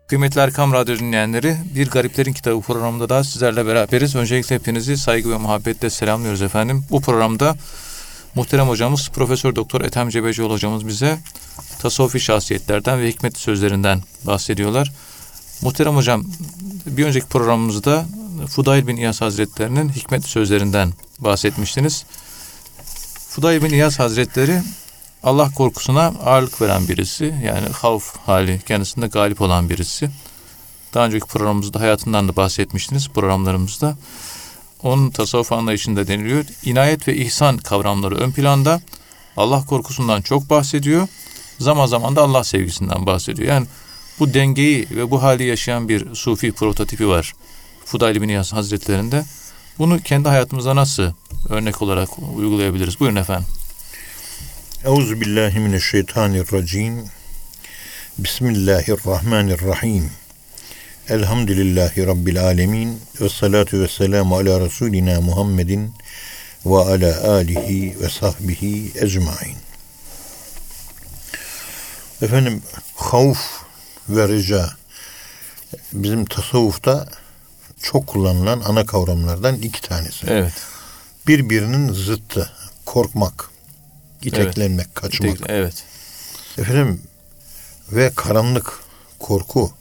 Kıymetli Erkam Radyo dinleyenleri, Bir Gariplerin Kitabı programında da sizlerle beraberiz. Öncelikle hepinizi saygı ve muhabbetle selamlıyoruz efendim. Bu programda muhterem hocamız Profesör Doktor Ethem Cebecioğlu hocamız bize tasavvufi şahsiyetlerden ve hikmet sözlerinden bahsediyorlar. Muhterem hocam, bir önceki programımızda Fudayl bin İyaz Hazretlerinin hikmet sözlerinden bahsetmiştiniz. Fudayl bin İyaz Hazretleri Allah korkusuna ağırlık veren birisi. Yani havf hali kendisinde galip olan birisi. Daha önceki programımızda hayatından da bahsetmiştiniz programlarımızda. Onun tasavvuf anlayışında deniliyor. İnayet ve ihsan kavramları ön planda. Allah korkusundan çok bahsediyor. Zaman zaman da Allah sevgisinden bahsediyor. Yani bu dengeyi ve bu hali yaşayan bir sufi prototipi var Fudayl bin İyaz Hazretlerinde. Bunu kendi hayatımıza nasıl örnek olarak uygulayabiliriz? Buyurun efendim. Euzubillahimineşşeytanirracim. Bismillahirrahmanirrahim. Elhamdülillahi Rabbil alemin. Ve salatu ve selamu ala Resulina Muhammedin ve ala alihi ve sahbihi ecmain. Efendim, havf ve reca bizim tasavvufta çok kullanılan ana kavramlardan iki tanesi. Evet. Birbirinin zıttı. Korkmak, iteklenmek, evet. Kaçmak. Evet. Efendim, ve karanlık, korku.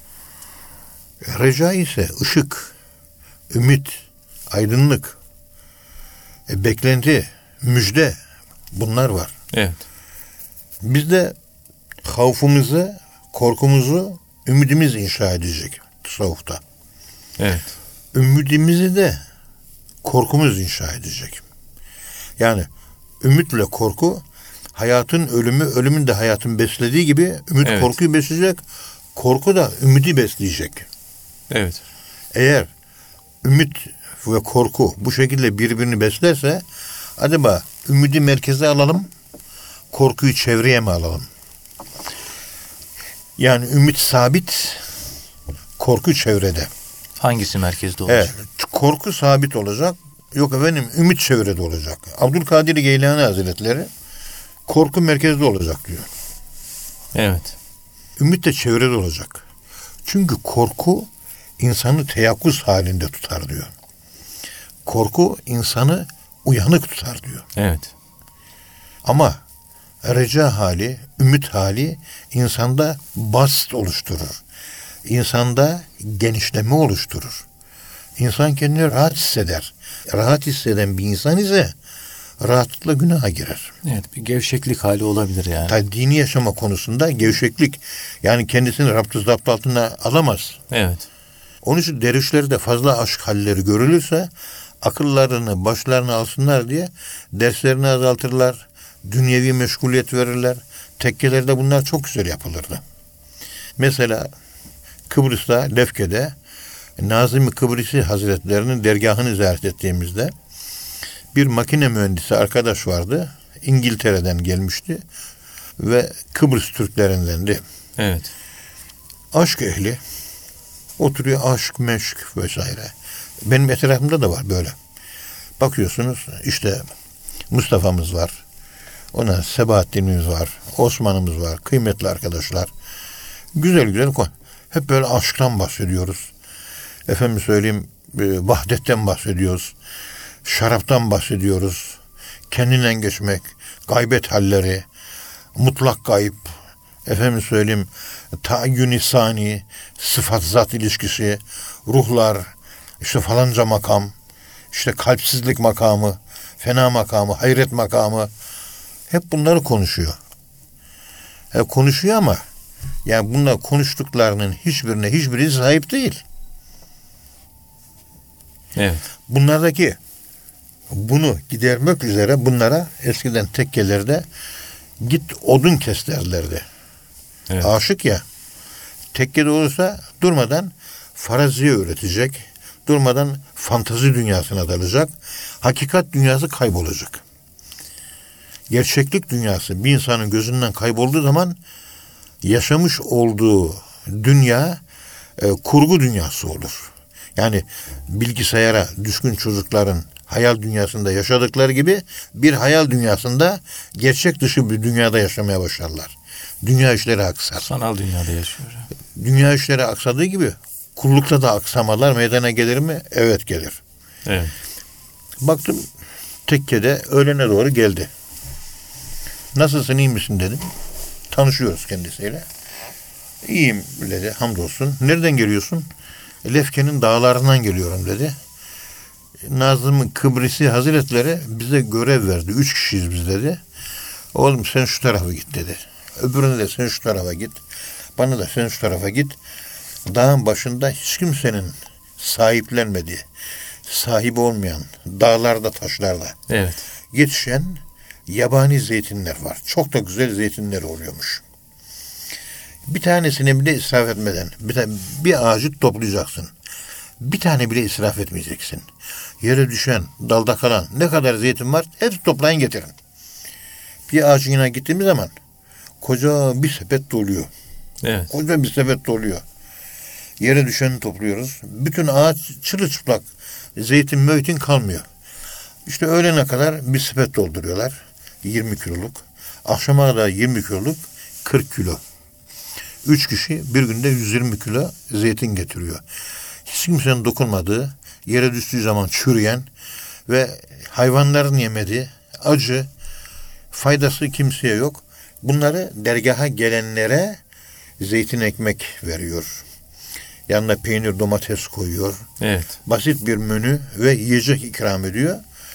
Reca ise ışık, ümit, aydınlık, beklenti, müjde, bunlar var. Evet. Biz de havfumuzu, korkumuzu ümidimiz inşa edecek tasavvufta. Evet. Ümidimizi de korkumuz inşa edecek. Yani ümitle korku, hayatın ölümü, ölümün de hayatın beslediği gibi ümit evet. Korkuyu besleyecek, korku da ümidi besleyecek. Evet. Eğer ümit ve korku bu şekilde birbirini beslerse, acaba ümidi merkeze alalım, korkuyu çevreye mi alalım? Yani ümit sabit, korku çevrede. Hangisi merkezde olacak? Evet, korku sabit olacak. Yok efendim, ümit çevrede olacak. Abdülkadir Geylani Hazretleri korku merkezde olacak diyor. Evet. Ümit de çevrede olacak. Çünkü korku insanı teyakkuz halinde tutar diyor. Korku insanı uyanık tutar diyor. Evet. Ama reca hali, ümit hali insanda bast oluşturur. İnsanda genişleme oluşturur. İnsan kendini rahat hisseder. Rahat hisseden bir insan ise rahatlıkla günaha girer. Evet, bir gevşeklik hali olabilir yani. Tabii dini yaşama konusunda gevşeklik, yani kendisini raptı zapt altına alamaz. Evet. Onun için dervişlerde fazla aşk halleri görülürse akıllarını başlarına alsınlar diye derslerini azaltırlar, dünyevi meşguliyet verirler. Tekkelerde bunlar çok güzel yapılırdı. Mesela Kıbrıs'ta, Lefke'de Nazım-ı Kıbrisi Hazretlerinin dergahını ziyaret ettiğimizde bir makine mühendisi arkadaş vardı. İngiltere'den gelmişti ve Kıbrıs Türklerindendi. Evet. Aşk ehli. Oturuyor, aşk, meşk vesaire. Benim etrafımda da var böyle. Bakıyorsunuz işte Mustafa'mız var. Ona Sebahattin'imiz var. Osman'ımız var. Kıymetli arkadaşlar. Güzel güzel konu. Hep böyle aşktan bahsediyoruz. Efendim söyleyeyim, vahdetten bahsediyoruz. Şaraptan bahsediyoruz. Kendinden geçmek, gaybet halleri, mutlak gayb, efendim söyleyeyim, taayyün-i sani, sıfat zat ilişkisi, ruhlar, işte falanca makam, işte kalpsizlik makamı, fena makamı, hayret makamı, hep bunları konuşuyor. Konuşuyor ama yani bunlar konuştuklarının hiçbiri sahip değil. Evet. Bunlardaki bunu gidermek üzere bunlara eskiden tekkelerde git odun kes derlerdi. Evet. Aşık ya, tekkede olursa durmadan faraziye öğretecek, durmadan fantazi dünyasına dalacak, hakikat dünyası kaybolacak. Gerçeklik dünyası bir insanın gözünden kaybolduğu zaman yaşamış olduğu dünya kurgu dünyası olur. Yani bilgisayara düşkün çocukların hayal dünyasında yaşadıkları gibi bir hayal dünyasında gerçek dışı bir dünyada yaşamaya başlarlar. dünya işleri aksar. Sanal dünyada yaşıyor. Dünya işleri aksadığı gibi kullukta da aksamalar meydana gelir mi? Evet, gelir. Evet. Baktım tekkede öğlene doğru geldi. Nasılsın, iyi misin dedim. Tanışıyoruz kendisiyle. İyiyim dedi, hamdolsun. Nereden geliyorsun? Lefke'nin dağlarından geliyorum dedi. Nazım Kıbrisi Hazretleri bize görev verdi. 3 kişiyiz biz dedi. Oğlum sen şu tarafa git dedi. Öbürüne de sen şu tarafa git. Bana da sen şu tarafa git. Dağın başında hiç kimsenin sahiplenmediği, sahibi olmayan dağlarda, taşlarda Evet. yetişen yabani zeytinler var. Çok da güzel zeytinler oluyormuş. Bir tanesini bile israf etmeden bir ağacı toplayacaksın. Bir tane bile israf etmeyeceksin. Yere düşen, dalda kalan ne kadar zeytin var hepsi toplayın getirin. Bir ağacın yanına gittiğimiz zaman koca bir sepet doluyor. Evet. Koca bir sepet doluyor. Yere düşeni topluyoruz. Bütün ağaç çırılçıplak. Zeytin kalmıyor. İşte öğlene kadar bir sepet dolduruyorlar. 20 kiloluk. Akşama kadar 20 kiloluk 40 kilo. 3 kişi bir günde 120 kilo zeytin getiriyor. Hiç kimsenin dokunmadığı, yere düştüğü zaman çürüyen ve hayvanların yemediği, acı, faydası kimseye yok. Bunları dergaha gelenlere zeytin ekmek veriyor. Yanına peynir, domates koyuyor. Evet. Basit bir menü ve yiyecek ikram ediyor.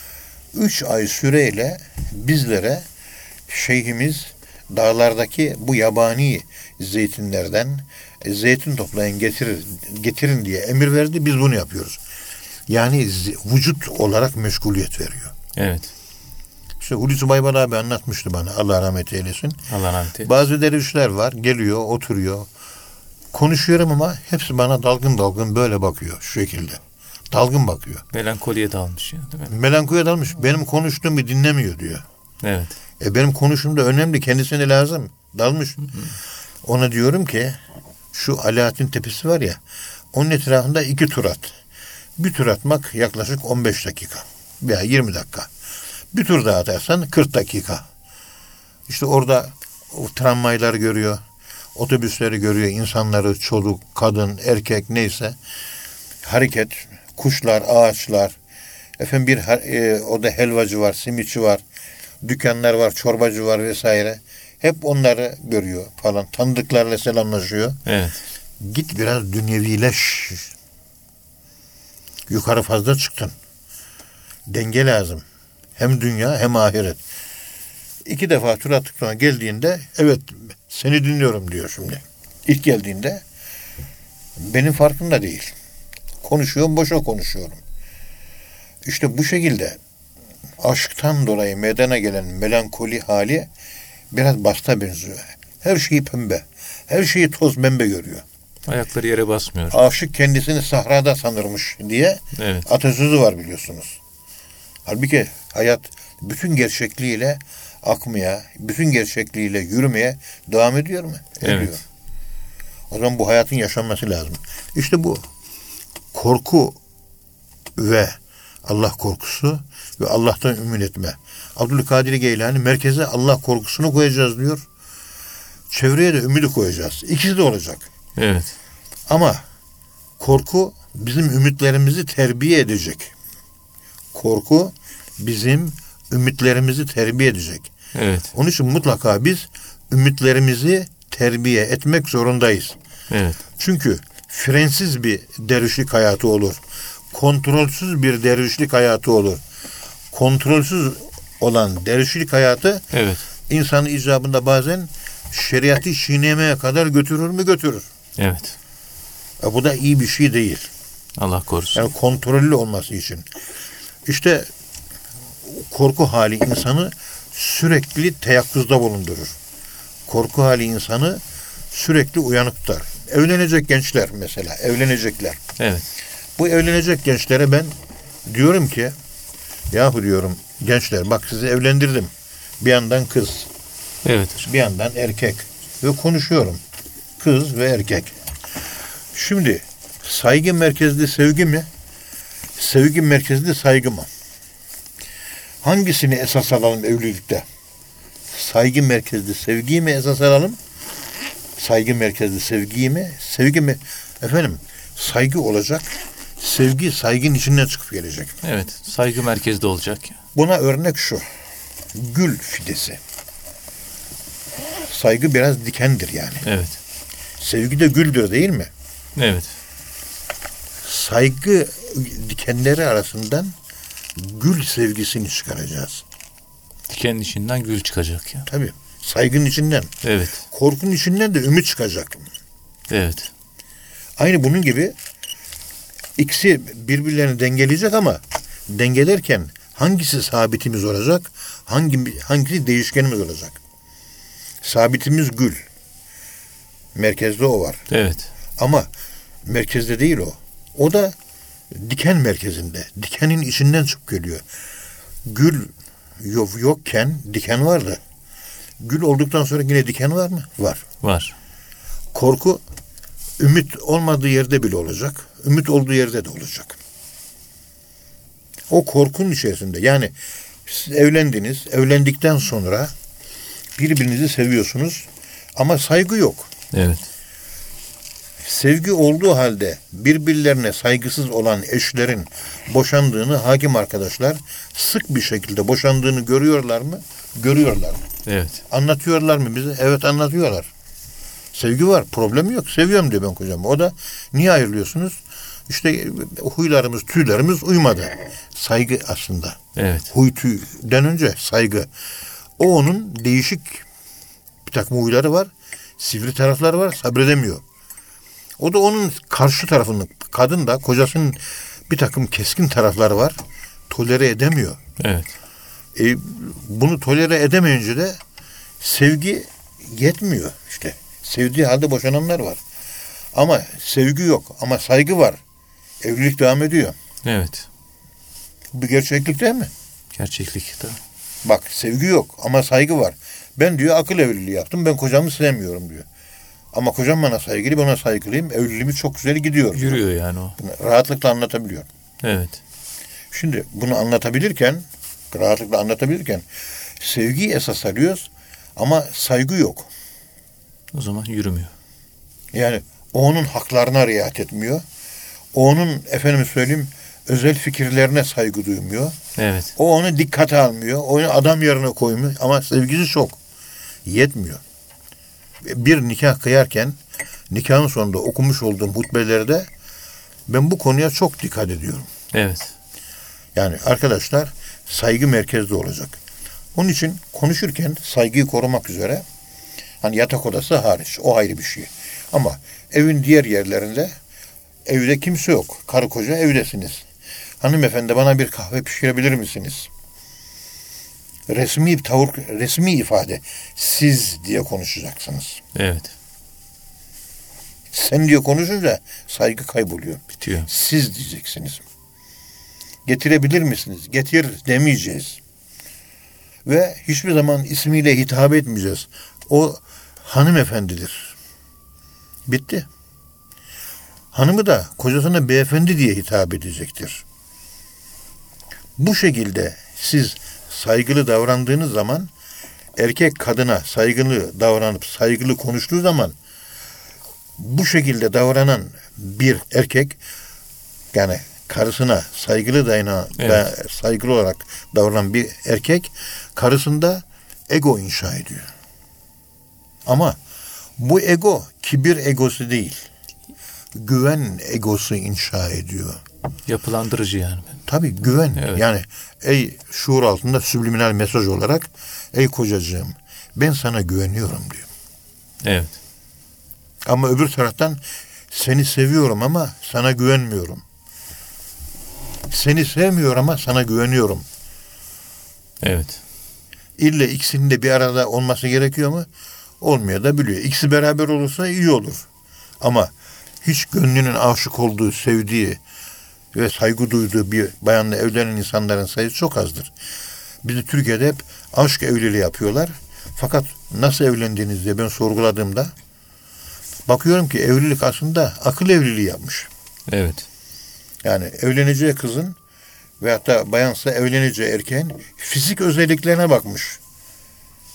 3 ay süreyle bizlere şeyhimiz dağlardaki bu yabani zeytinlerden zeytin toplayın getirin diye emir verdi. Biz bunu yapıyoruz. Yani vücut olarak meşguliyet veriyor. Evet. İşte Hulusi Baybal abi anlatmıştı bana. Allah rahmet eylesin. Allah rahmet eylesin. Bazı dervişler var. Geliyor, oturuyor. Konuşuyorum ama hepsi bana dalgın böyle bakıyor. Şu şekilde. Dalgın bakıyor. Melankoliye dalmış ya, değil mi? Melankoliye dalmış. Benim konuştuğumu dinlemiyor diyor. Evet. Benim konuşum da önemli. Kendisine lazım. Dalmış. Ona diyorum ki şu Alaaddin Tepesi var ya, onun etrafında 2 tur at. Bir tur atmak yaklaşık 15 dakika veya 20 dakika. Bir tur daha atarsan 40 dakika. İşte orada o tramvayları görüyor, otobüsleri görüyor, insanları, çoluk, kadın, erkek neyse, hareket, kuşlar, ağaçlar, efendim orada helvacı var, simitçi var, dükkanlar var, çorbacı var vesaire. Hep onları görüyor falan. Tanıdıklarla selamlaşıyor. Evet. Git biraz dünyevileş. Yukarı fazla çıktın. Denge lazım. Hem dünya hem ahiret. 2 defa tur attık sonra geldiğinde evet seni dinliyorum diyor şimdi. İlk geldiğinde benim farkında değil. Konuşuyorum, boşa konuşuyorum. İşte bu şekilde aşktan dolayı meydana gelen melankoli hali biraz basta benziyor. Her şeyi pembe. Her şeyi toz pembe görüyor. Ayakları yere basmıyor. Aşık kendisini sahrada sanırmış diye Evet. atasözü var biliyorsunuz. Halbuki hayat bütün gerçekliğiyle akmaya, bütün gerçekliğiyle yürümeye devam ediyor mu? Ediyor. Evet. O zaman bu hayatın yaşanması lazım. İşte bu korku ve Allah korkusu ve Allah'tan ümit etme. Abdülkadir Geylani merkeze Allah korkusunu koyacağız diyor. Çevreye de ümidi koyacağız. İkisi de olacak. Evet. Ama korku bizim ümitlerimizi terbiye edecek. Korku bizim ümitlerimizi terbiye edecek. Evet. Onun için mutlaka biz ümitlerimizi terbiye etmek zorundayız. Evet. Çünkü frensiz bir dervişlik hayatı olur. Kontrolsüz bir dervişlik hayatı olur. Kontrolsüz olan dervişlik hayatı Evet. insanın icabında bazen şeriatı çiğnemeye kadar götürür mü? Götürür. Evet. Bu da iyi bir şey değil. Allah korusun. Yani kontrollü olması için. İşte korku hali insanı sürekli teyakkuzda bulundurur. Korku hali insanı sürekli uyanık tutar. Evlenecek gençler mesela, evlenecekler. Evet. Bu evlenecek gençlere ben diyorum ki, yahu diyorum gençler bak sizi evlendirdim. Bir yandan kız, Evet hocam. bir yandan erkek ve konuşuyorum. Kız ve erkek. Şimdi saygı merkezli sevgi mi? Sevgi merkezli saygı mı? Hangisini esas alalım evlilikte? Saygı merkezli sevgiyi mi esas alalım? Saygı merkezli sevgiyi mi? Sevgi mi? Efendim, saygı olacak. Sevgi saygının içinden çıkıp gelecek. Evet. Saygı merkezde olacak. Buna örnek şu. Gül fidesi. Saygı biraz dikendir yani. Evet. Sevgi de güldür değil mi? Evet. Saygı dikenleri arasından gül sevgisini çıkaracağız. Dikenin içinden gül çıkacak ya. Tabii. Saygının içinden. Evet. Korkunun içinden de ümit çıkacak. Evet. Aynı bunun gibi ikisi birbirlerini dengeleyecek ama dengelerken hangisi sabitimiz olacak? Hangisi değişkenimiz olacak? Sabitimiz gül. Merkezde o var. Evet. Ama merkezde değil o. O da diken merkezinde. Dikenin içinden çıkıp geliyor. Gül yokken diken vardı. Gül olduktan sonra yine diken var mı? Var. Var. Korku ümit olmadığı yerde bile olacak. Ümit olduğu yerde de olacak. O korkunun içerisinde. Yani siz evlendiniz. Evlendikten sonra birbirinizi seviyorsunuz. Ama saygı yok. Evet. Sevgi olduğu halde birbirlerine saygısız olan eşlerin boşandığını hakim arkadaşlar sık bir şekilde boşandığını görüyorlar mı? Görüyorlar mı? Evet. Anlatıyorlar mı bize? Evet, anlatıyorlar. Sevgi var, problem yok. Seviyorum diyor ben kocamı. O da niye ayrılıyorsunuz? İşte huylarımız, tüylerimiz uymadı. Saygı aslında. Evet. Huy tüyden önce saygı. O onun değişik bir takım huyları var. Sivri tarafları var, sabredemiyor. O da onun karşı tarafının, kadın da kocasının bir takım keskin tarafları var. Tolere edemiyor. Evet. Bunu tolere edemeyince de sevgi yetmiyor işte. Sevdiği halde boşananlar var. Ama sevgi yok ama saygı var. Evlilik devam ediyor. Evet. Bu bir gerçeklik değil mi? Gerçeklik tabii. Bak, sevgi yok ama saygı var. Ben diyor akıl evliliği yaptım. Ben kocamı sevmiyorum diyor. Ama kocam bana saygılı, bana saygılıyım. Evliliğimiz çok güzel gidiyor. Yürüyor yani o. Bunu rahatlıkla anlatabiliyor. Evet. Şimdi bunu rahatlıkla anlatabilirken sevgiyi esas alıyoruz ama saygı yok. O zaman yürümüyor. Yani o onun haklarına riayet etmiyor. O onun özel fikirlerine saygı duymuyor. Evet. O onu dikkate almıyor. Onu adam yerine koymuyor ama sevgisi çok. Yetmiyor. Bir nikah kıyarken nikahın sonunda okumuş olduğum hutbelerde ben bu konuya çok dikkat ediyorum. Evet. Yani arkadaşlar saygı merkezde olacak. Onun için konuşurken saygıyı korumak üzere hani yatak odası hariç o ayrı bir şey. Ama evin diğer yerlerinde evde kimse yok. Karı koca evdesiniz. Hanımefendi bana bir kahve pişirebilir misiniz? Resmi tavır, resmi ifade. Siz diye konuşacaksınız. Evet. Sen diye konuşunca saygı kayboluyor. Bitiyor. Siz diyeceksiniz. Getirebilir misiniz? Getir demeyeceğiz. Ve hiçbir zaman ismiyle hitap etmeyeceğiz. O hanımefendidir. Bitti. Hanımı da kocasına beyefendi diye hitap edecektir. Bu şekilde siz saygılı davrandığınız zaman erkek kadına saygılı davranıp saygılı konuştuğu zaman bu şekilde davranan bir erkek yani karısına saygılı olarak davranan bir erkek karısında ego inşa ediyor. Ama bu ego kibir egosu değil. Güven egosu inşa ediyor. Yapılandırıcı yani. Tabii güven. Evet. Yani ey şuur altında subliminal mesaj olarak ey kocacığım ben sana güveniyorum diyor. Evet. Ama öbür taraftan seni seviyorum ama sana güvenmiyorum. Seni sevmiyor ama sana güveniyorum. Evet. İlle ikisinin de bir arada olması gerekiyor mu? Olmuyor da biliyor. İkisi beraber olursa iyi olur. Ama hiç gönlünün aşık olduğu, sevdiği ve saygı duyduğu bir bayanla evlenen insanların sayısı çok azdır. Bizi Türkiye'de hep aşk evliliği yapıyorlar. Fakat nasıl evlendiğiniz diye ben sorguladığımda bakıyorum ki evlilik aslında akıl evliliği yapmış. Evet. Yani evleneceği kızın veyahut da bayansa evleneceği erkeğin fizik özelliklerine bakmış.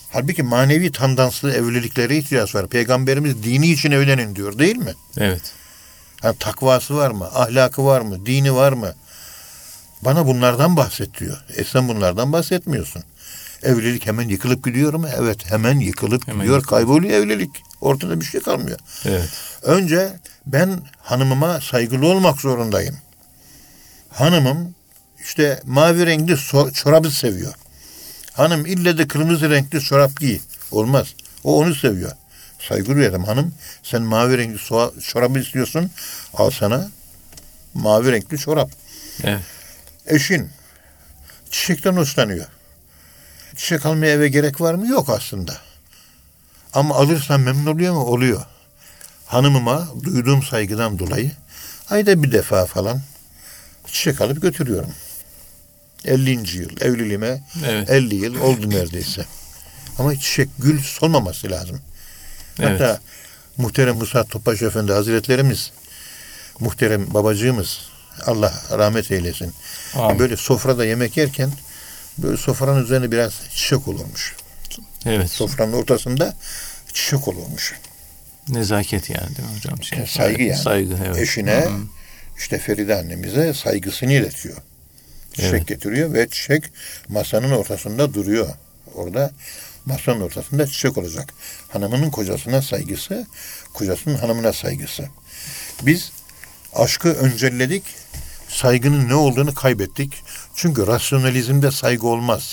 Halbuki manevi tandanslı evliliklere ihtiyaç var. Peygamberimiz dini için evlenin diyor değil mi? Evet. Yani takvası var mı? Ahlakı var mı? Dini var mı? Bana bunlardan bahset diyor. Sen bunlardan bahsetmiyorsun. Evlilik hemen yıkılıp gidiyor mu? Evet, hemen yıkılıp gidiyor. Kayboluyor evlilik. Ortada bir şey kalmıyor. Evet. Önce ben hanımıma saygılı olmak zorundayım. Hanımım işte mavi renkli çorabı seviyor. Hanım ille de kırmızı renkli çorap giy. Olmaz. O onu seviyor. Saygı duyarım. Hanım sen mavi renkli çorabı istiyorsun. Al sana mavi renkli çorap. Evet. Eşin çiçekten hoşlanıyor. Çiçek almaya eve gerek var mı? Yok aslında. Ama alırsan memnun oluyor mu? Oluyor. Hanımıma duyduğum saygıdan dolayı ayda bir defa falan çiçek alıp götürüyorum. 50. yıl evliliğime Evet. 50 yıl oldu neredeyse. Ama çiçek, gül solmaması lazım. Evet. Hatta muhterem Musa Topbaş Efendi Hazretlerimiz, muhterem babacığımız, Allah rahmet eylesin. Amin. Böyle sofrada yemek yerken böyle sofranın üzerine biraz çiçek olurmuş. Evet. Sofranın ortasında çiçek olurmuş. Nezaket yani değil mi hocam? Saygı yani. Saygı, evet. Eşine, Hı-hı. işte Feride annemize saygısını iletiyor. Çiçek Evet. getiriyor ve çiçek masanın ortasında duruyor. Orada masanın ortasında çiçek olacak. Hanımının kocasına saygısı, kocasının hanımına saygısı. Biz aşkı öncelledik, saygının ne olduğunu kaybettik. Çünkü rasyonalizmde saygı olmaz.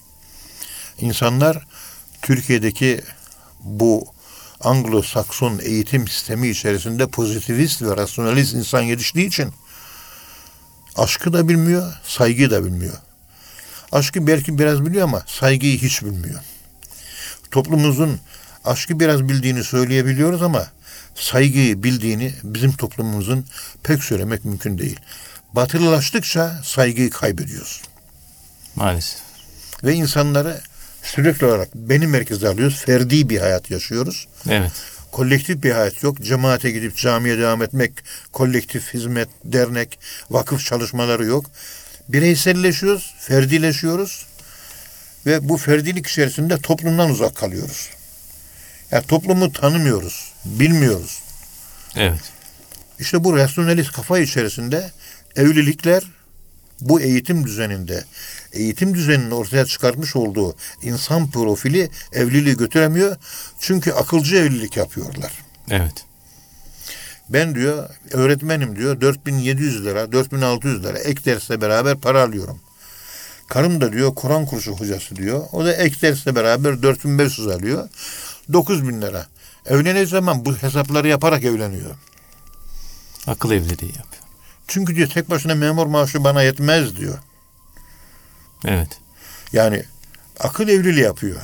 İnsanlar Türkiye'deki bu Anglo-Sakson eğitim sistemi içerisinde pozitivist ve rasyonalist insan yetiştiği için aşkı da bilmiyor, saygıyı da bilmiyor. Aşkı belki biraz biliyor ama saygıyı hiç bilmiyor. Toplumumuzun aşkı biraz bildiğini söyleyebiliyoruz ama saygıyı bildiğini bizim toplumumuzun pek söylemek mümkün değil. Batılılaştıkça saygıyı kaybediyoruz. Maalesef. Ve insanları sürekli olarak beni merkeze alıyoruz. Ferdi bir hayat yaşıyoruz. Evet. Kolektif bir hayat yok. Cemaate gidip camiye devam etmek, kolektif hizmet, dernek, vakıf çalışmaları yok. Bireyselleşiyoruz, ferdileşiyoruz ve bu ferdilik içerisinde toplumdan uzak kalıyoruz. Yani toplumu tanımıyoruz, bilmiyoruz. Evet. İşte bu rasyonalist kafa içerisinde evlilikler bu eğitim düzeninin ortaya çıkartmış olduğu insan profili evliliği götüremiyor. Çünkü akılcı evlilik yapıyorlar. Evet. Ben diyor öğretmenim diyor 4.700 lira 4.600 lira ek dersle beraber para alıyorum. Karım da diyor Kur'an kursu hocası diyor. O da ek dersle beraber 4.500 alıyor. 9.000 lira. Evleneceği zaman bu hesapları yaparak evleniyor. Akıl evliliği yapıyor. Çünkü diyor tek başına memur maaşı bana yetmez diyor. Evet. Yani akıl evliliği yapıyor.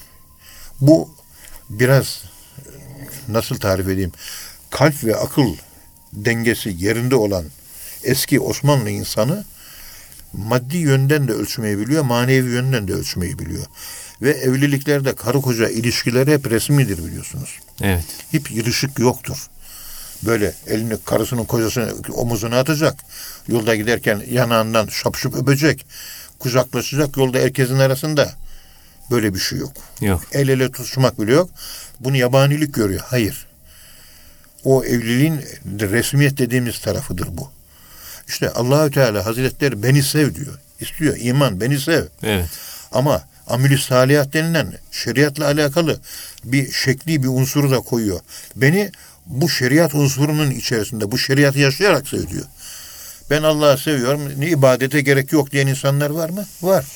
Bu biraz nasıl tarif edeyim? Kalp ve akıl dengesi yerinde olan eski Osmanlı insanı maddi yönden de ölçmeyi biliyor, manevi yönden de ölçmeyi biliyor. Ve evliliklerde karı koca ilişkileri hep resmidir biliyorsunuz. Evet. Hep yırışık yoktur. Böyle elini karısının kocasının omuzuna atacak. Yolda giderken yanağından şapşup öpecek. Kucaklaşacak yolda herkesin arasında. Böyle bir şey yok. Yok. El ele tutuşmak bile yok. Bunu yabanilik görüyor. Hayır. O evliliğin resmiyet dediğimiz tarafıdır bu. İşte Allahü Teala Hazretleri beni sev diyor. İstiyor. İman beni sev. Evet. Ama amel-i salihat denilen şeriatla alakalı bir şekli bir unsuru da koyuyor. Beni bu şeriat unsurunun içerisinde bu şeriatı yaşayarak sev diyor. Ben Allah'ı seviyorum. Ne ibadete gerek yok diyen insanlar var mı? Var.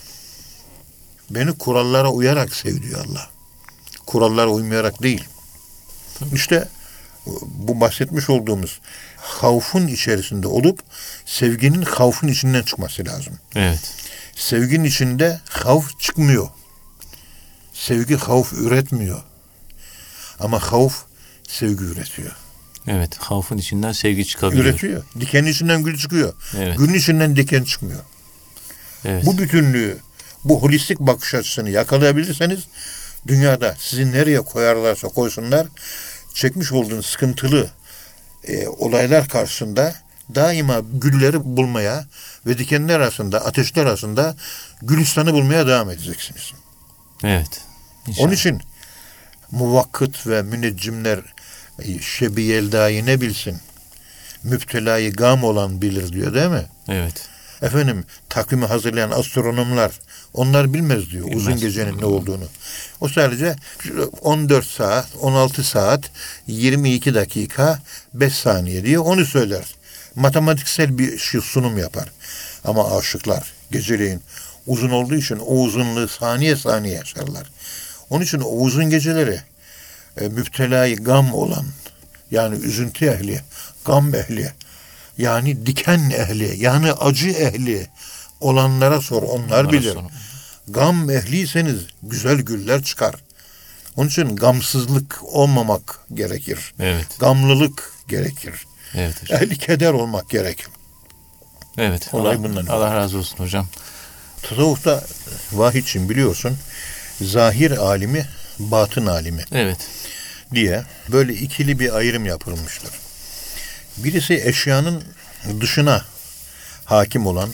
Beni kurallara uyarak sev diyor Allah. Kurallara uymayarak değil. İşte bu bahsetmiş olduğumuz havfun içerisinde olup sevginin havfun içinden çıkması lazım. Evet. Sevginin içinde havf çıkmıyor. Sevgi havf üretmiyor. Ama havf sevgi üretiyor. Evet. Havfun içinden sevgi çıkabiliyor. Üretiyor. Dikenin içinden gül çıkıyor. Evet. Gülün içinden diken çıkmıyor. Evet. Bu bütünlüğü, bu holistik bakış açısını yakalayabilirseniz dünyada sizi nereye koyarlarsa koysunlar çekmiş olduğunuz sıkıntılı olaylar karşısında daima gülleri bulmaya ve dikenler arasında, ateşler arasında gülistanı bulmaya devam edeceksiniz. Evet. İnşallah. Onun için muvakkıt ve müneccimler şebi yeldayı ne bilsin? Müptelayı gam olan bilir diyor değil mi? Evet. Efendim takvimi hazırlayan astronomlar onlar bilmez diyor Bilmez. uzun gecenin ne olduğunu. O sadece 14 saat, 16 saat, 22 dakika, 5 saniye diye onu söyler. Matematiksel bir sunum yapar. Ama aşıklar geceleyin uzun olduğu için o uzunluğu saniye saniye yaşarlar. Onun için o uzun geceleri müptelayı gam olan, yani üzüntü ehli, gam ehli, yani diken ehli, yani acı ehli olanlara sor, onlar bilir. Gam ehliyseniz güzel güller çıkar. Onun için gamsızlık olmamak gerekir. Evet. Gamlılık gerekir. Evet hocam. Ehli keder olmak gerekir. Evet. Olay bundan. Allah razı olsun hocam. Tasavvufta Vahidçin biliyorsun, zahir alimi, batın alimi Evet. diye böyle ikili bir ayrım yapılmıştır. Birisi eşyanın dışına hakim olan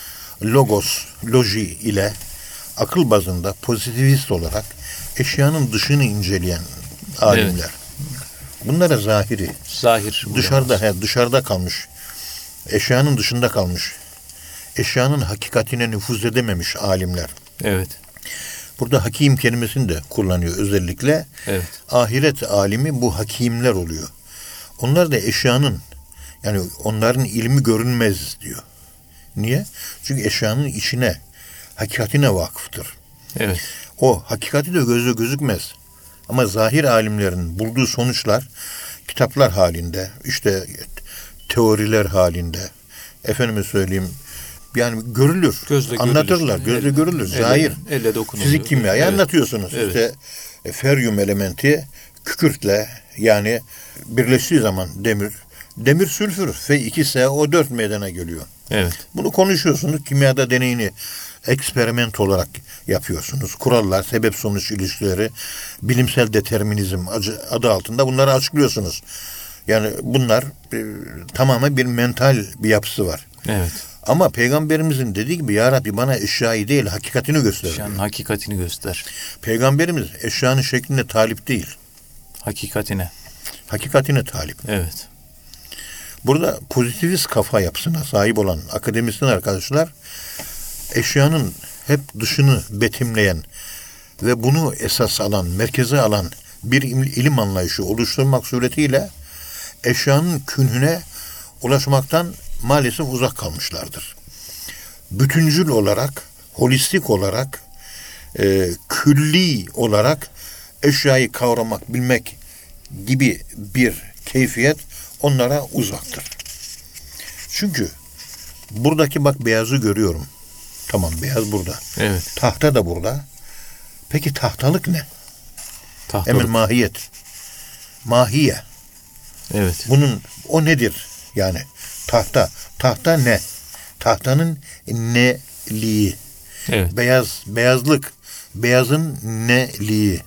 logos, loji ile akıl bazında pozitivist olarak eşyanın dışını inceleyen alimler. Evet. Bunlara zahiri, Zahir. dışarıda kalmış, eşyanın dışında kalmış, eşyanın hakikatine nüfuz edememiş alimler. Evet. Burada hakim kelimesini de kullanıyor özellikle. Evet. Ahiret alimi bu hakimler oluyor. Onlar da eşyanın, yani onların ilmi görünmez diyor. Niye? Çünkü eşyanın içine, hakikatine vakıftır. Evet. O hakikati de gözle gözükmez. Ama zahir alimlerin bulduğu sonuçlar kitaplar halinde, işte teoriler halinde, efendime söyleyeyim, yani görülür. Gözle anlatırlar. görülür. Gözle görülür. Zahir. Elle dokunuluyor. Fizik kimyayı Evet. anlatıyorsunuz. Evet. İşte feryum elementi kükürtle, yani birleştiği zaman demir sülfür Fe2SO4 meydana geliyor. Evet. Bunu konuşuyorsunuz. Kimyada deneyini eksperiment olarak yapıyorsunuz. Kurallar, sebep sonuç ilişkileri, bilimsel determinizm adı altında bunları açıklıyorsunuz. Yani bunlar tamamen bir mental bir yapısı var. Evet. Ama Peygamberimizin dediği gibi ya Rabbi bana eşyayı değil hakikatini göster. Eşyanın hakikatini göster. Peygamberimiz eşyanın şeklinde talip değil. Hakikatine. Hakikatine talip. Evet. Burada pozitivist kafa yapısına sahip olan akademisyen arkadaşlar eşyanın hep dışını betimleyen ve bunu esas alan, merkeze alan bir ilim anlayışı oluşturmak suretiyle eşyanın künhüne ulaşmaktan maalesef uzak kalmışlardır. Bütüncül olarak, holistik olarak, külli olarak eşyayı kavramak, bilmek gibi bir keyfiyet onlara uzaktır. Çünkü buradaki bak beyazı görüyorum. Tamam, beyaz burada. Evet. Tahta da burada. Peki tahtalık ne? Tahtalık. Hemen mahiyet. Mahiye. Evet. Bunun o nedir? Yani tahta. Tahta ne? Tahtanın neliği. Evet. Beyazlık. Beyazın neliği.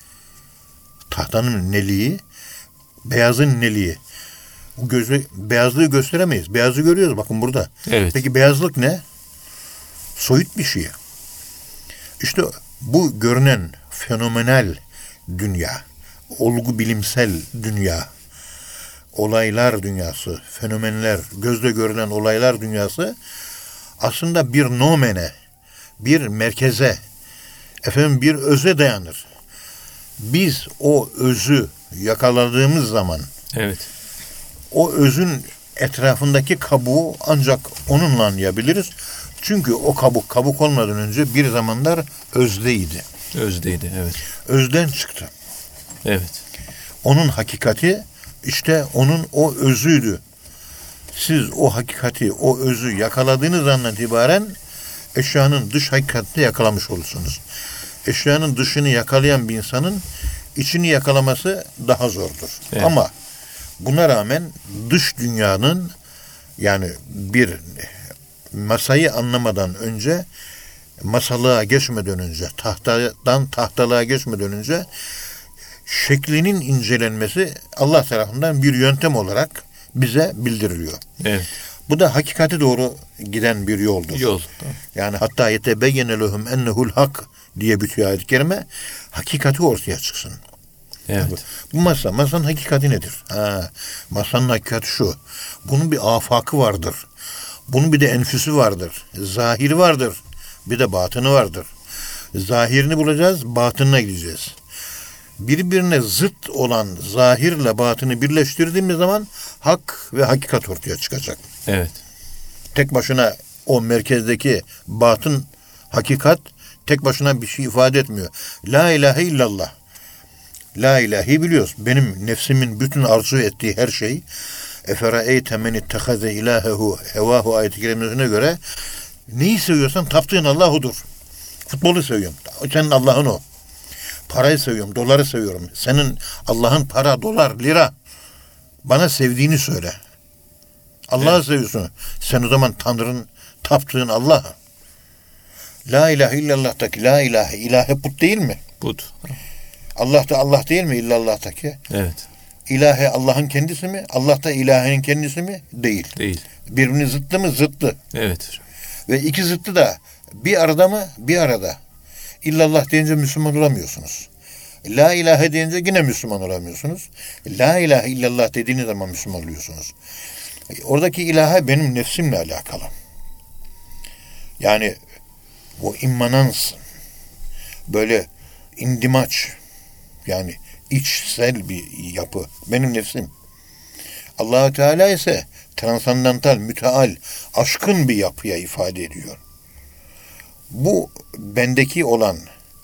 Tahtanın neliği. Beyazın neliği. Beyazlığı gösteremeyiz. Beyazı görüyoruz bakın burada. Evet. Peki beyazlık ne? Soyut bir şey. İşte bu görünen fenomenal dünya, olgu bilimsel dünya, olaylar dünyası, fenomenler, gözle görülen olaylar dünyası aslında bir nomene, bir merkeze, bir öze dayanır. Biz o özü yakaladığımız zaman Evet. o özün etrafındaki kabuğu ancak onunla anlayabiliriz. Çünkü o kabuk olmadan önce bir zamanlar özdeydi. Özdeydi. Evet. Özden çıktı. Evet. Onun hakikati işte onun o özüydü. Siz o hakikati, o özü yakaladığınız andan itibaren eşyanın dış hakikatini yakalamış olursunuz. Eşyanın dışını yakalayan bir insanın içini yakalaması daha zordur. Evet. Ama buna rağmen dış dünyanın, yani bir masayı anlamadan önce, masalığa geçmeden önce, tahtadan tahtalığa geçmeden önce şeklinin incelenmesi Allah tarafından bir yöntem olarak bize bildiriliyor. Evet. Bu da hakikate doğru giden bir yoldur. Yol. Tamam. Yani hatta yetebeyyene lehum ennehu'l hak diye bitiyor ayet-i kerime. Hakikati ortaya çıksın. Evet. Bu masanın hakikati nedir? Masanın hakikati şu. Bunun bir afakı vardır. Bunun bir de enfüsü vardır. Zahiri vardır. Bir de batını vardır. Zahirini bulacağız, batınına gideceğiz. Birbirine zıt olan zahirle batını birleştirdiğimiz zaman hak ve hakikat ortaya çıkacak. Evet. Tek başına o merkezdeki batın hakikat tek başına bir şey ifade etmiyor. La ilahe illallah. La ilahi biliyoruz. Benim nefsimin bütün arzu ettiği her şey Eferaeyte men ittehaze ilahehu hevahu ayet-i kerimesine göre neyi seviyorsan taptığın Allah'udur. Futbolu seviyorum. Senin Allah'ın o. Parayı seviyorum, doları seviyorum. Senin Allah'ın para, dolar, lira. Bana sevdiğini söyle. Allah'ı seviyorsun. Sen o zaman Tanrı'nın taptığın Allah. La ilahe illallah'taki la ilahe. İlahe put değil mi? Put. Allah da Allah değil mi illallah'taki? Evet. İlahe Allah'ın kendisi mi? Allah da ilahenin kendisi mi? Değil. Değil. Birbirini zıttı mı? Zıttı. Evet. Ve iki zıttı da bir arada mı? Bir arada. İllallah deyince Müslüman olamıyorsunuz. La ilahe deyince yine Müslüman olamıyorsunuz. La ilahe illallah dediğiniz zaman Müslüman oluyorsunuz. Oradaki ilahe benim nefsimle alakalı. Yani o immanans, böyle indimaç, yani içsel bir yapı. Benim nefsim. Allah-u Teala ise transandantal, müteal, aşkın bir yapıya ifade ediyor. Bu bendeki olan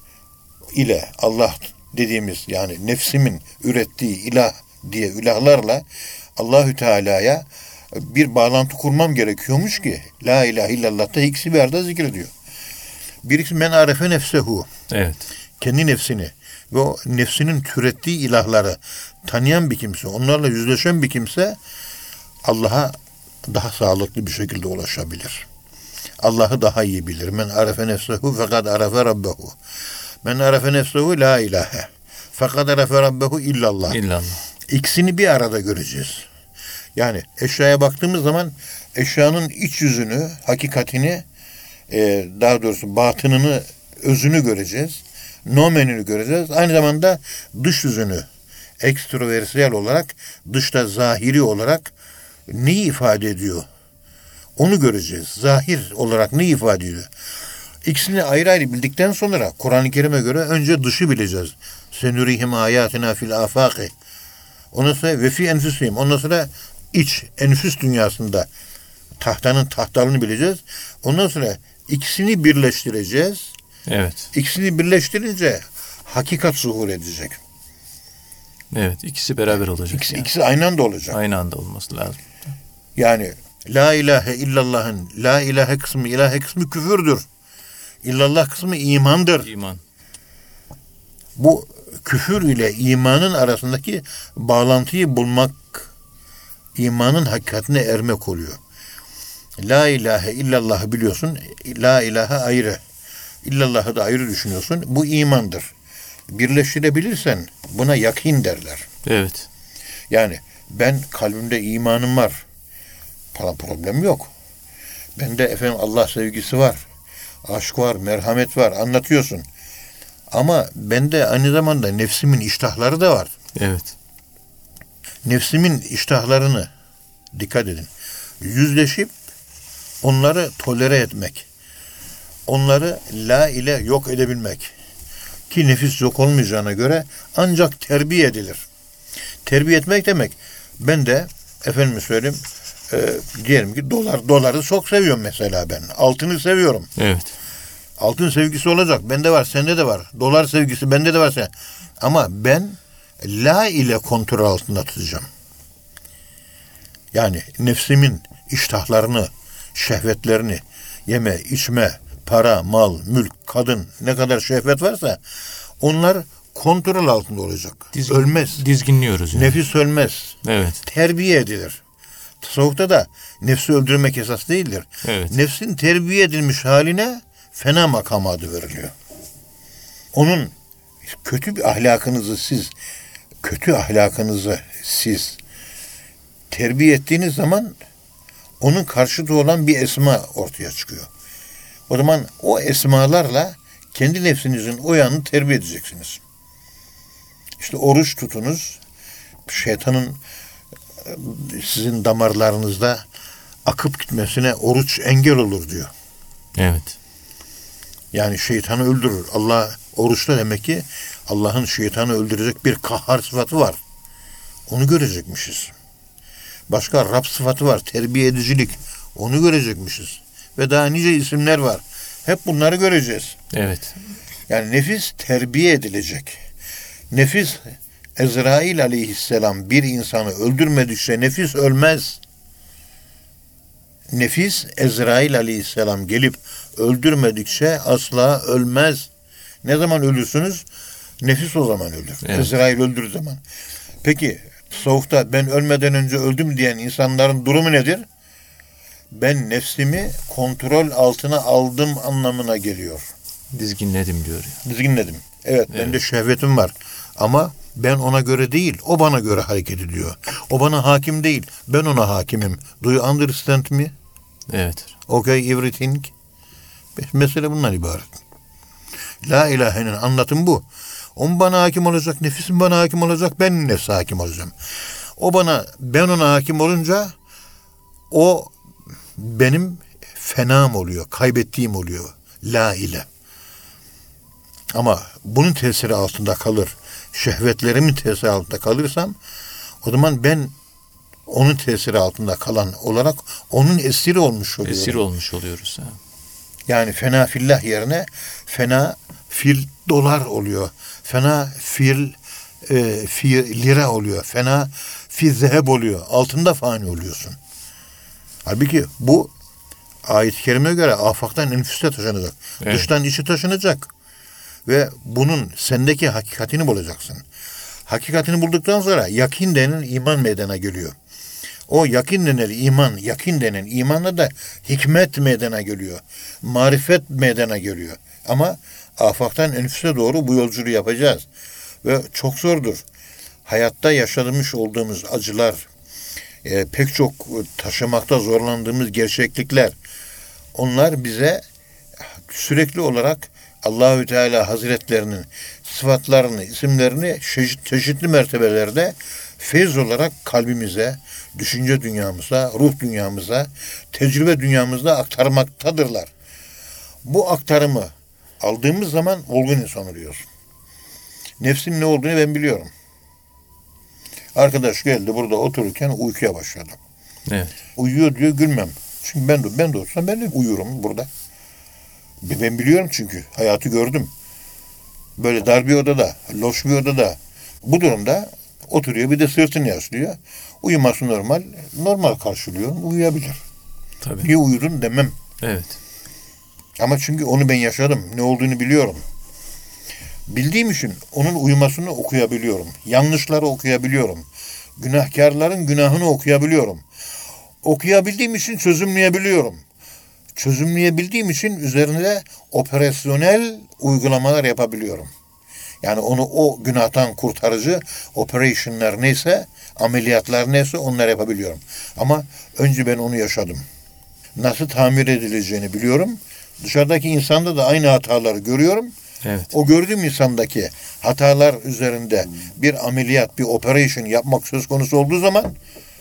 ile Allah dediğimiz, yani nefsimin ürettiği ilah diye ilahlarla Allahü Teala'ya bir bağlantı kurmam gerekiyormuş ki la ilahe illallah'ta ikisi bir arada zikrediyor. Birisi men arefe nefsehu. Evet. Kendi nefsini ve o nefsinin türettiği ilahları tanıyan bir kimse, onlarla yüzleşen bir kimse Allah'a daha sağlıklı bir şekilde ulaşabilir. Allah'ı daha iyi bilir. Men arefe nefsehu fekad arefe rabbehu. Men arefe nefsehu la ilahe. Fekad arefe rabbehu illallah. İllallah. İkisini bir arada göreceğiz. Yani eşyaya baktığımız zaman eşyanın iç yüzünü, hakikatini, daha doğrusu batınını, özünü göreceğiz. Nomenini göreceğiz. Aynı zamanda dış yüzünü, ekstroversiyel olarak, dışta zahiri olarak neyi ifade ediyor? Onu göreceğiz. Zahir olarak ne ifade ediyor? İkisini ayrı ayrı bildikten sonra Kur'an-ı Kerim'e göre önce dışı bileceğiz. Senurihim ayatina fil afaki. Ondan sonra ve fi enfusihim. Ondan sonra iç, enfüs dünyasında tahtanın tahtalını bileceğiz. Ondan sonra ikisini birleştireceğiz. Evet. İkisini birleştirince hakikat zuhur edecek. Evet. İkisi beraber olacak. İkisi aynı anda olacak. Aynı anda olması lazım. Yani la ilahe illallah'ın la ilahe kısmı, ilahe kısmı küfürdür. İllallah kısmı imandır. İman. Bu küfür ile imanın arasındaki bağlantıyı bulmak imanın hakikatine ermek oluyor. La ilahe illallah'ı biliyorsun. La ilahe ayrı. İllallah'ı da ayrı düşünüyorsun. Bu imandır. Birleştirebilirsen buna yakin derler. Evet. Yani ben kalbimde imanım var. Problem yok. Bende efendim Allah sevgisi var. Aşk var, merhamet var. Anlatıyorsun. Ama bende aynı zamanda nefsimin iştahları da var. Evet. Nefsimin iştahlarını dikkat edin. Yüzleşip onları tolere etmek. Onları la ile yok edebilmek. Ki nefis yok olmayacağına göre ancak terbiye edilir. Terbiye etmek demek. Ben de efendim söyleyeyim diyelim ki doları çok seviyorum mesela ben. Altını seviyorum. Evet. Altın sevgisi olacak. Bende var, sende de var. Dolar sevgisi bende de var. Sen. Ama ben la ile kontrol altında tutacağım. Yani nefsimin iştahlarını, şehvetlerini, yeme, içme, para, mal, mülk, kadın, ne kadar şehvet varsa onlar kontrol altında olacak. Ölmez. Dizginliyoruz yani. Nefis ölmez. Evet. Terbiye edilir. Tasavvufta da nefsi öldürmek esas değildir. Evet. Nefsin terbiye edilmiş haline fena makam adı veriliyor. Onun kötü ahlakınızı siz terbiye ettiğiniz zaman onun karşıtı olan bir esma ortaya çıkıyor. O zaman o esmalarla kendi nefsinizin o yanını terbiye edeceksiniz. İşte oruç tutunuz. Şeytanın sizin damarlarınızda akıp gitmesine oruç engel olur diyor. Evet. Yani şeytanı öldürür. Allah oruçta demek ki Allah'ın şeytanı öldürecek bir kahhar sıfatı var. Onu görecekmişiz. Başka Rab sıfatı var. Terbiye edicilik. Onu görecekmişiz. Ve daha nice isimler var. Hep bunları göreceğiz. Evet. Yani nefis terbiye edilecek. Nefis, Ezrail aleyhisselam bir insanı öldürmedikçe nefis ölmez. Nefis, Ezrail aleyhisselam gelip öldürmedikçe asla ölmez. Ne zaman ölürsünüz? Nefis o zaman ölür. Evet. Ezrail öldürdüğü zaman. Peki, soğukta ben ölmeden önce öldüm diyen insanların durumu nedir? Ben kontrol altına aldım anlamına geliyor. Dizginledim diyor ya. Dizginledim. Evet, bende şehvetim var. Ama ben ona göre değil, o bana göre hareket ediyor. O bana hakim değil, ben ona hakimim. Do you understand me? Evet. Okay, everything. Mesele bundan ibaret. La ilahe'nin anlatım bu. O bana hakim olacak, nefsim bana hakim olacak, ben nefse hakim olacağım. Ben ona hakim olunca o benim fenam oluyor, kaybettiğim oluyor. La ile. Ama bunun tesiri altında kalır. Şehvetlerimin tesiri altında kalırsam o zaman ben onun tesiri altında kalan olarak onun esiri olmuş oluyorum. Esir olmuş oluyoruz. Ha. Yani fena fillah yerine fena fil dolar oluyor. Fena fil lira oluyor. Fena fil zeheb oluyor. Altında fani oluyorsun. Halbuki bu ayet-i kerimeye göre afaktan enfüste taşınacak. Evet. Dıştan içi taşınacak. Ve bunun sendeki hakikatini bulacaksın. Hakikatini bulduktan sonra yakin denen iman meydana geliyor. O yakin denen imanla da hikmet meydana geliyor. Marifet meydana geliyor. Ama afaktan enfüse doğru bu yolculuğu yapacağız. Ve çok zordur. Hayatta yaşamış olduğumuz acılar, pek çok taşımakta zorlandığımız gerçeklikler, onlar bize sürekli olarak Allahü Teala Hazretlerinin sıfatlarını, isimlerini çeşitli mertebelerde feyz olarak kalbimize, düşünce dünyamıza, ruh dünyamıza, tecrübe dünyamıza aktarmaktadırlar. Bu aktarımı aldığımız zaman olgun insan oluyoruz. Nefsin ne olduğunu ben biliyorum. Arkadaş geldi burada otururken uykuya başladı. Evet. Uyuyor diyor, gülmem. Çünkü ben de otursam ben de uyurum burada. Ben biliyorum çünkü. Hayatı gördüm. Böyle dar bir odada, loş bir odada. Bu durumda oturuyor, bir de sırtını yaslıyor. Uyuması normal. Normal karşılıyorum. Uyuyabilir. Tabii. Niye uyudun demem. Evet. Ama çünkü onu ben yaşadım. Ne olduğunu biliyorum. Bildiğim için onun uyumasını okuyabiliyorum. Yanlışları okuyabiliyorum. Günahkarların günahını okuyabiliyorum. Okuyabildiğim için çözümleyebiliyorum. Çözümleyebildiğim için üzerinde operasyonel uygulamalar yapabiliyorum. Yani onu o günahtan kurtarıcı operasyonlar neyse, ameliyatlar neyse onları yapabiliyorum. Ama önce ben onu yaşadım. Nasıl tamir edileceğini biliyorum. Dışarıdaki insanda da aynı hataları görüyorum. Evet. O gördüğüm insandaki hatalar üzerinde bir ameliyat, bir operasyon yapmak söz konusu olduğu zaman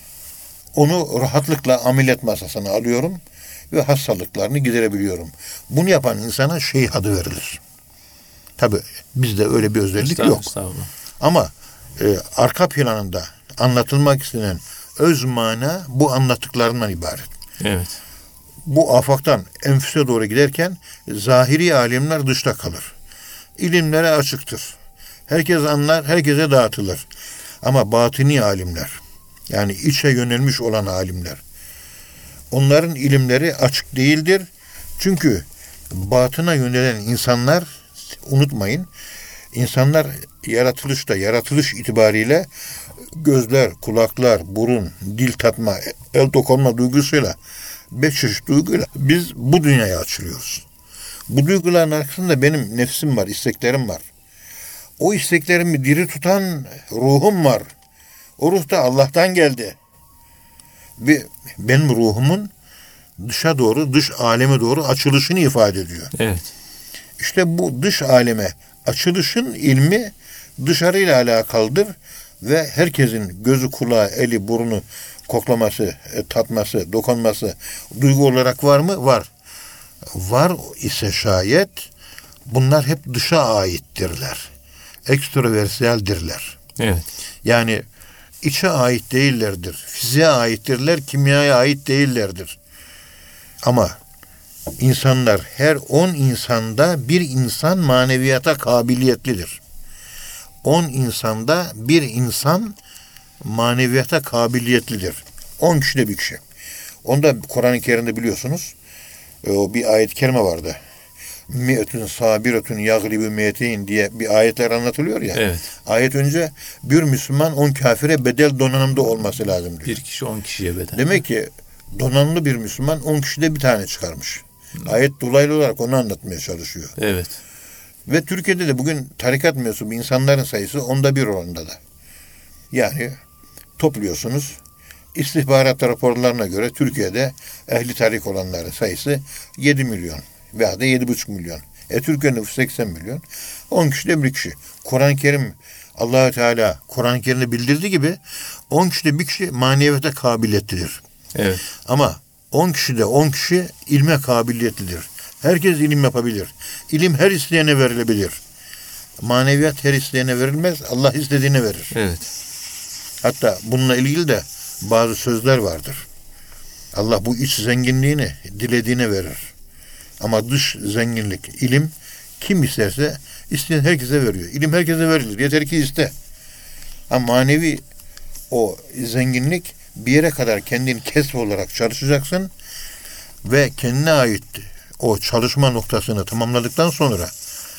onu rahatlıkla ameliyat masasına alıyorum ve hastalıklarını giderebiliyorum. Bunu yapan insana şeyh adı verilir. Tabii bizde öyle bir özellik yok. Ama arka planında anlatılmak istenen öz mana bu anlattıklarından ibaret. Evet. Bu afaktan enfüse doğru giderken zahiri alimler dışta kalır. İlimlere açıktır. Herkes anlar, herkese dağıtılır. Ama batini alimler, yani içe yönelmiş olan alimler, onların ilimleri açık değildir. Çünkü batına yönelen insanlar, unutmayın, insanlar yaratılış itibariyle gözler, kulaklar, burun, dil tatma, el dokunma duygusuyla, 5 çeşit duyguyla biz bu dünyaya açılıyoruz. Bu duyguların arkasında benim nefsim var, isteklerim var. O isteklerimi diri tutan ruhum var. O ruh da Allah'tan geldi. Ve benim ruhumun dışa doğru, dış aleme doğru açılışını ifade ediyor. Evet. İşte bu dış aleme açılışın ilmi dışarıyla alakalıdır ve herkesin gözü, kulağı, eli, burnu koklaması, tatması, dokunması duygu olarak var mı? Var. Var ise şayet bunlar hep dışa aittirler. Ekstroversiyeldirler. Evet. Yani içe ait değillerdir. Fiziğe aittirler, kimyaya ait değillerdir. Ama insanlar, her 10 insanda bir insan maneviyata kabiliyetlidir. 10 insanda bir insan maneviyata kabiliyetlidir. 10 kişide bir kişi. Onda Kur'an-ı Kerim'de biliyorsunuz o bir ayet-i kerime vardı. Mi'etün sabiretün yaglibu mi'eteyn diye bir ayetler anlatılıyor ya. Evet. Ayet önce bir Müslüman 10 kafire bedel donanımda olması lazım diyor. Bir kişi 10 kişiye bedel. Demek ki donanımlı bir Müslüman 10 kişide bir tane çıkarmış. Ayet dolaylı olarak onu anlatmaya çalışıyor. Evet. Ve Türkiye'de de bugün tarikat mensubu insanların sayısı 1/10 oranında da. Yani topluyorsunuz. İstihbarat raporlarına göre Türkiye'de ehli tarik olanların sayısı 7 milyon veya da 7,5 milyon. Türkiye nüfusu 80 milyon. 10 kişide bir kişi. Kur'an-ı Kerim Allah-u Teala Kur'an-ı Kerim'de bildirdiği gibi 10 kişide bir kişi maneviyata kabiliyetlidir. Evet. Ama 10 kişide 10 kişi ilme kabiliyetlidir. Herkes ilim yapabilir. İlim her isteyene verilebilir. Maneviyat her isteyene verilmez. Allah istediğine verir. Evet. Hatta bununla ilgili de bazı sözler vardır. Allah bu iç zenginliğini dilediğine verir. Ama dış zenginlik, ilim kim isterse isteyen herkese veriyor. İlim herkese verilir. Yeter ki iste. Ama manevi o zenginlik bir yere kadar kendini kesf olarak çalışacaksın ve kendine ait o çalışma noktasını tamamladıktan sonra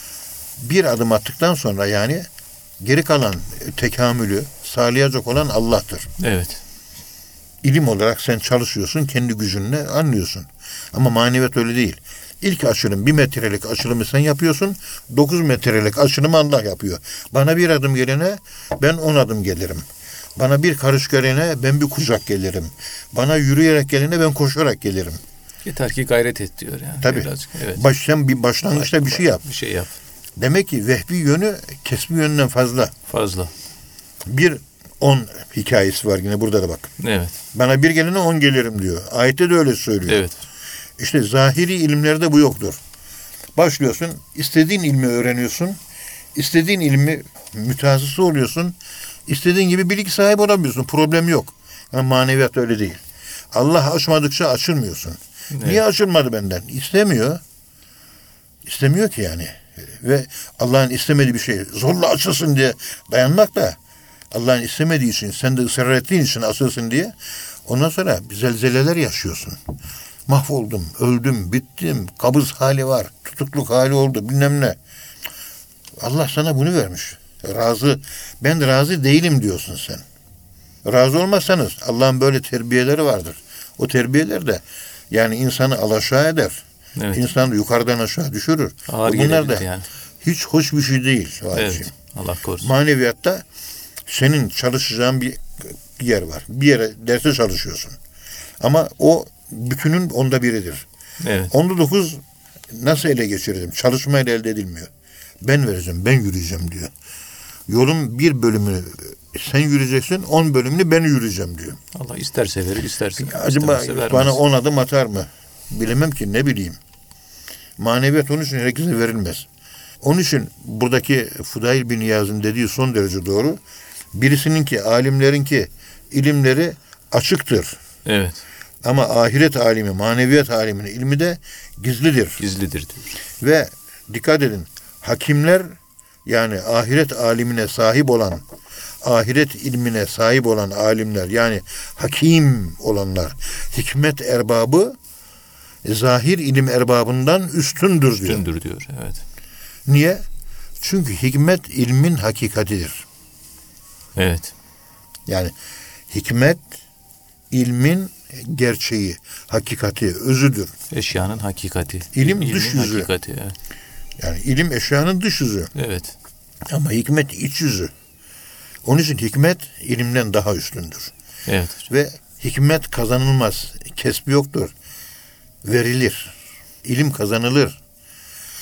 bir adım attıktan sonra yani geri kalan tekamülü sağlayacak olan Allah'tır. Evet. İlim olarak sen çalışıyorsun, kendi gücünle anlıyorsun. Ama maneviyat öyle değil. İlk açılım 1 metrelik açılımı sen yapıyorsun. 9 metrelik açılımı Allah yapıyor. Bana bir adım gelene ben 10 adım gelirim. Bana bir karış gelene ben bir kucak gelirim. Bana yürüyerek gelene ben koşarak gelirim. Yeter ki gayret et diyor yani. Tabii. Birazcık, evet. Sen bir başlangıçta bir şey yap. Bir şey yap. Demek ki vehbi yönü kesbi yönünden fazla. Fazla. Bir 10 hikayesi var yine burada da bak. Evet. Bana bir gelene 10 gelirim diyor. Ayette de öyle söylüyor. Evet. İşte zahiri ilimlerde bu yoktur. Başlıyorsun, istediğin ilmi öğreniyorsun. İstediğin ilmi mütehassısı oluyorsun. İstediğin gibi bilgi sahibi olamıyorsun. Problem yok. Ama maneviyat öyle değil. Allah açmadıkça açılmıyorsun. Evet. Niye açılmadı benden? İstemiyor. İstemiyor ki yani. Ve Allah'ın istemediği bir şey zorla açılsın diye dayanmak da Allah'ın istemediği için, sen de ısrar ettiğin için açılsın diye ondan sonra zelzeleler yaşıyorsun. Mahvoldum, öldüm, bittim, kabız hali var, tutukluk hali oldu, bilmem ne. Allah sana bunu vermiş. Ben razı değilim diyorsun sen. Razı olmazsanız Allah'ın böyle terbiyeleri vardır. O terbiyeler de yani insanı alaşağı eder. Evet. İnsanı yukarıdan aşağı düşürür. Bunlar da yani hiç hoş bir şey değil. Evet. Allah korusun. Maneviyatta senin çalışacağın bir yer var. Bir yere derse çalışıyorsun. Ama o bütünün 1/10'idir. Evet. 9 nasıl ele geçirdim? Çalışmayla elde edilmiyor. Ben vereceğim, ben yürüyeceğim diyor. Yolun bir bölümünü sen yürüyeceksin, 10 bölümünü ben yürüyeceğim diyor. Allah isterse verir, isterse acaba bana 10 adım atar mı? Bilemem ki, ne bileyim. Maneviyat onun için herkese verilmez. Onun için buradaki Fudayl bin Niyaz'ın dediği son derece doğru. Birisininki, alimlerinki ilimleri açıktır. Evet. Ama ahiret alimi, maneviyat aliminin ilmi de gizlidir. Gizlidir diyor. Ve dikkat edin, hakimler yani ahiret alimine sahip olan, ahiret ilmine sahip olan alimler yani hakim olanlar, hikmet erbabı zahir ilim erbabından üstündür diyor. Üstündür diyor, evet. Niye? Çünkü hikmet ilmin hakikatidir. Evet. Yani hikmet ilmin gerçeği, hakikati, özüdür. Eşyanın hakikati. İlim dış yüzü. Hakikati, evet. Yani ilim eşyanın dış yüzü. Evet. Ama hikmet iç yüzü. Onun için hikmet ilimden daha üstündür. Evet. Ve hikmet kazanılmaz. Kesbi yoktur. Verilir. İlim kazanılır.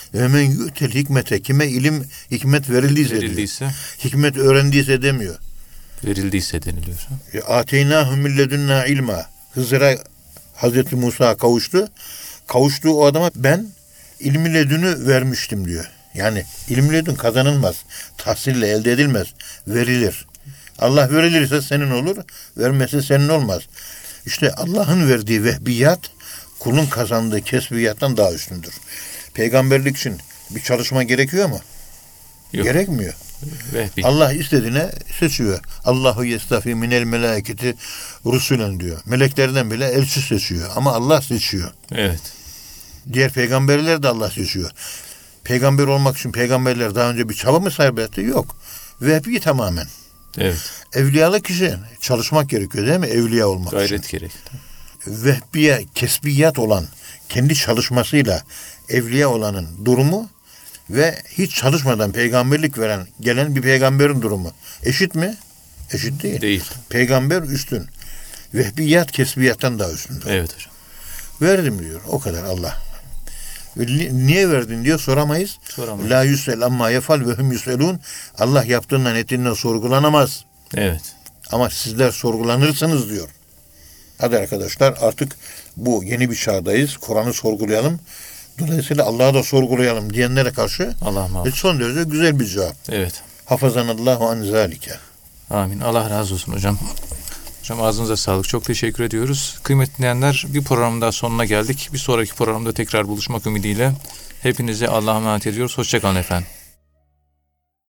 Ve men yu'tel hikmete, kime ilim hikmet verildiyse diyor. Hikmet öğrendiyse demiyor. Verildiyse deniliyor. Ateynâhum milledünnâ ilma. Hızır'a Hazreti Musa kavuştu. Kavuştuğu o adama ben ilmi ledünü vermiştim diyor. Yani ilmi ledün kazanılmaz. Tahsille elde edilmez. Verilir. Allah verilirse senin olur. Vermezse senin olmaz. İşte Allah'ın verdiği vehbiyat kulun kazandığı kesbiyattan daha üstündür. Peygamberlik için bir çalışma gerekiyor mu? Yok. Gerekmiyor. Vehbi. Allah istediğine seçiyor. Allahu yestafi minel meleketi rusulen diyor. Meleklerden bile elçi seçiyor. Ama Allah seçiyor. Evet. Diğer peygamberler de Allah seçiyor. Peygamber olmak için peygamberler daha önce bir çaba mı sarf etti? Yok. Vehbi tamamen. Evet. Evliyalık kişi çalışmak gerekiyor değil mi? Evliya olmak için. Gayret gerek. Vehbiye, kesbiyat olan, kendi çalışmasıyla evliya olanın durumu ve hiç çalışmadan peygamberlik gelen bir peygamberin durumu. Eşit mi? Eşit değil. Değil. Peygamber üstün. Vehbiyat kesbiyattan daha üstündür. Evet hocam. Verdim diyor. O kadar Allah. Niye verdin diyor soramayız. Soramayız. La yüsel amma yefal ve hum yüselun. Allah yaptığından ettiğinden sorgulanamaz. Evet. Ama sizler sorgulanırsınız diyor. Hadi arkadaşlar artık bu yeni bir çağdayız. Kur'an'ı sorgulayalım. Dolayısıyla Allah'ı da sorgulayalım diyenlere karşı Allah muhafaza. son derece güzel bir cevap. Evet. Hafazanallahu an zalike. Amin. Allah razı olsun hocam. Hocam ağzınıza sağlık. Çok teşekkür ediyoruz. Kıymetli dinleyenler, bir programın daha sonuna geldik. Bir sonraki programda tekrar buluşmak ümidiyle hepinize Allah'a emanet ediyoruz. Hoşça kalın efendim.